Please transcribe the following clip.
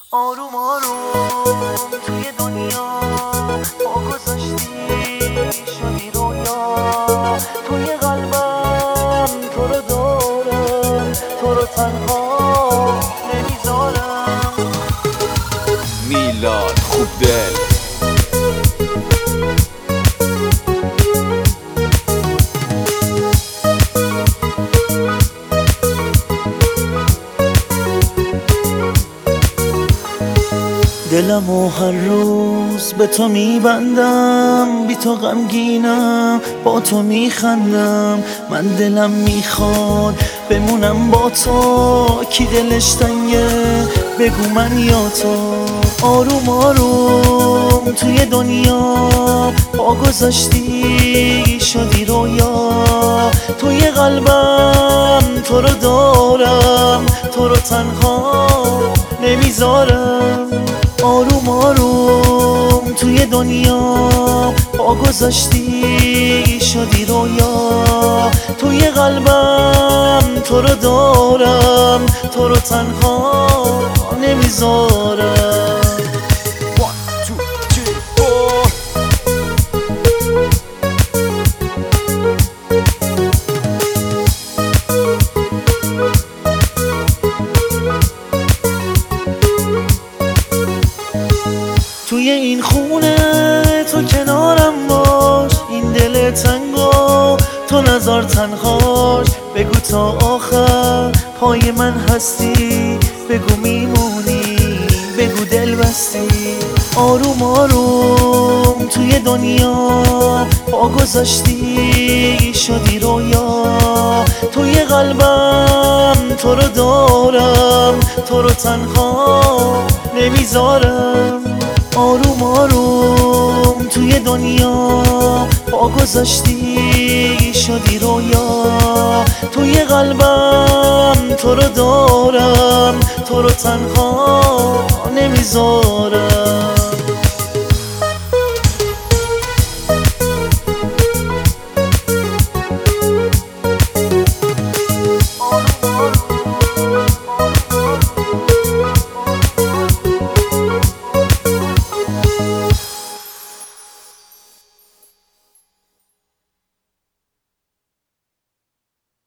آروم آروم توی دنیا پا گذاشتی شدی رویا، توی قلبم تو رو دارم، تو رو تنها نمیذارم. میلاد خوب دل. دلمو هر روز به تو میبندم، بی تو غمگینم با تو میخندم. من دلم میخواد بمونم با تو، کی دلش تنگه بگو من یا تو. آروم آروم توی دنیا پا گذاشتی شدی رویا، توی قلبم تو رو دارم، تو رو تنها نمیذارم. آروم آروم توی دنیا پا گذاشتی شدی رویا، توی قلبم تو رو دارم، تو رو تنها نمیذارم. One, two, three, four. توی این خونه تو کنارم باش، این دل تنگو تو نزار تنهاش. بگو تا آخر پای من هستی، بگو میمونی، بگو دل بستی. آروم آروم توی دنیا پا گذاشتی شدی رویا، توی قلبم تو رو دارم، تو رو تنها نمیذارم. آروم آروم توی دنیا پا گذاشتی شدی رویا، توی قلبم تو رو دارم، تو رو تنها نمیذارم.